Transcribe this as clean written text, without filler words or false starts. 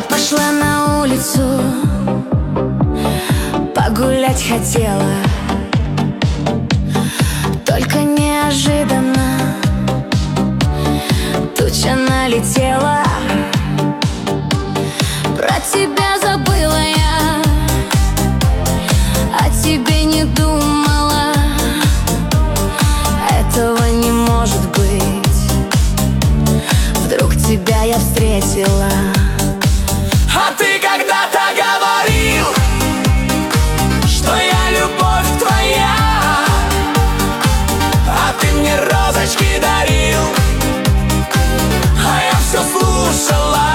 Пошла на улицу, погулять хотела, только неожиданно туча налетела. Про тебя забыла я, о тебе не думала. Этого не может быть, вдруг тебя я встретила. А ты когда-то говорил, что я любовь твоя, а ты мне розочки дарил, а я все слушала.